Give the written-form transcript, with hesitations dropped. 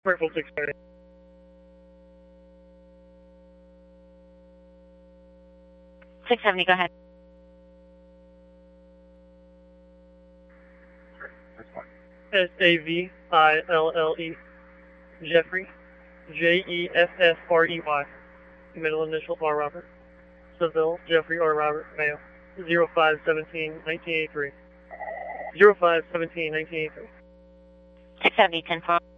Purple 630. Go ahead. SAVILLE. Jeffrey. JEFFREY. Middle initial R. Robert. Seville, Jeffrey R. Robert, male. 0517-1983. 0517-1983. 670, 10-4.